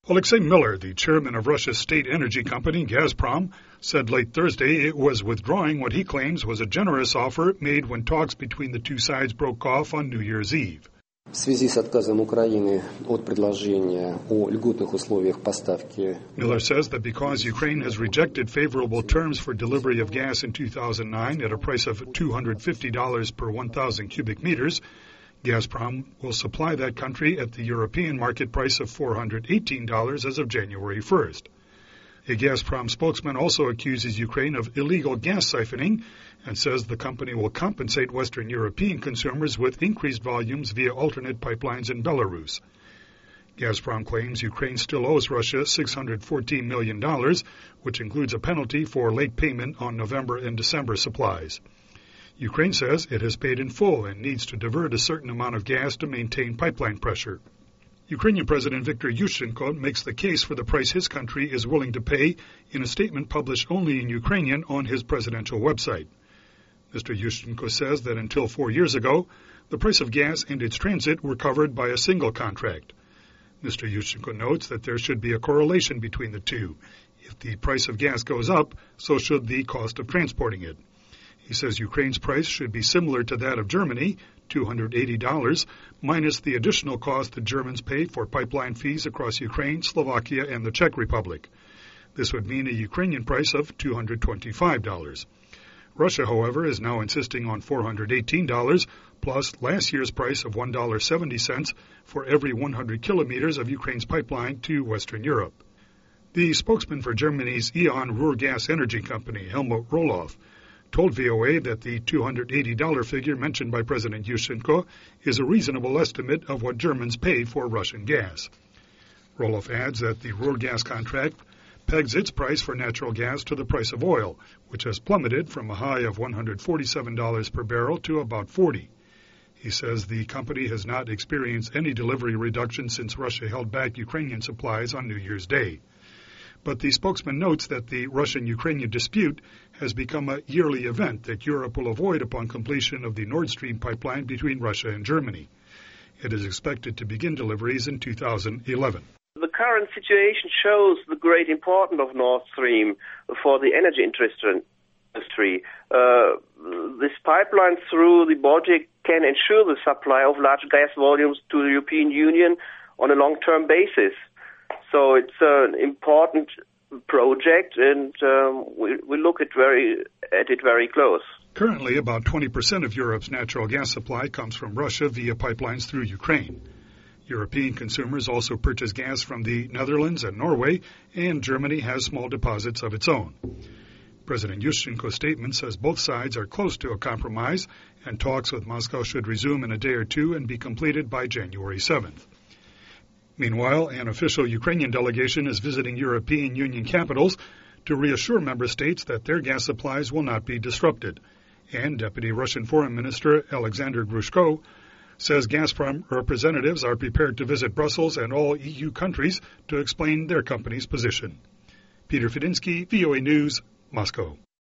Alexei Miller, the chairman of Russia's state energy company Gazprom, said late Thursday it was withdrawing what he claims was a generous offer made when talks between the two sides broke off on New Year's Eve. В связи с отказом Украины от предложения о льготных условиях поставки. Miller says that because Ukraine has rejected favorable terms for delivery of gas in 2009 at a price of $250 per 1,000 cubic meters, Gazprom will supply that country at the European market price of $418 as of January 1st. A Gazprom spokesman also accuses Ukraine of illegal gas siphoning and says the company will compensate Western European consumers with increased volumes via alternate pipelines in Belarus. Gazprom claims Ukraine still owes Russia $614 million, which includes a penalty for late payment on November and December supplies. Ukraine says it has paid in full and needs to divert a certain amount of gas to maintain pipeline pressure. Ukrainian President Viktor Yushchenko makes the case for the price his country is willing to pay in a statement published only in Ukrainian on his presidential website. Mr. Yushchenko says that until 4 years ago, the price of gas and its transit were covered by a single contract. Mr. Yushchenko notes that there should be a correlation between the two. If the price of gas goes up, so should the cost of transporting it. He says Ukraine's price should be similar to that of Germany, $280, minus the additional cost the Germans pay for pipeline fees across Ukraine, Slovakia, and the Czech Republic. This would mean a Ukrainian price of $225. Russia, however, is now insisting on $418, plus last year's price of $1.70 for every 100 kilometers of Ukraine's pipeline to Western Europe. The spokesman for Germany's E.ON Ruhrgas energy company, Helmut Rohloff, told VOA that the $280 figure mentioned by President Yushchenko is a reasonable estimate of what Germans pay for Russian gas. Rohloff adds that the Ruhrgas contract pegs its price for natural gas to the price of oil, which has plummeted from a high of $147 per barrel to about $40. He says the company has not experienced any delivery reduction since Russia held back Ukrainian supplies on New Year's Day. But the spokesman notes that the Russian-Ukrainian dispute has become a yearly event that Europe will avoid upon completion of the Nord Stream pipeline between Russia and Germany. It is expected to begin deliveries in 2011. The current situation shows the great importance of Nord Stream for the energy industry. This pipeline through the Baltic can ensure the supply of large gas volumes to the European Union on a long-term basis. So it's an important project, and we look at it very close. Currently, about 20% of Europe's natural gas supply comes from Russia via pipelines through Ukraine. European consumers also purchase gas from the Netherlands and Norway, and Germany has small deposits of its own. President Yushchenko's statement says both sides are close to a compromise, and talks with Moscow should resume in a day or two and be completed by January 7th. Meanwhile, an official Ukrainian delegation is visiting European Union capitals to reassure member states that their gas supplies will not be disrupted. And Deputy Russian Foreign Minister Alexander Grushko says Gazprom representatives are prepared to visit Brussels and all EU countries to explain their company's position. Peter Fedinsky, VOA News, Moscow.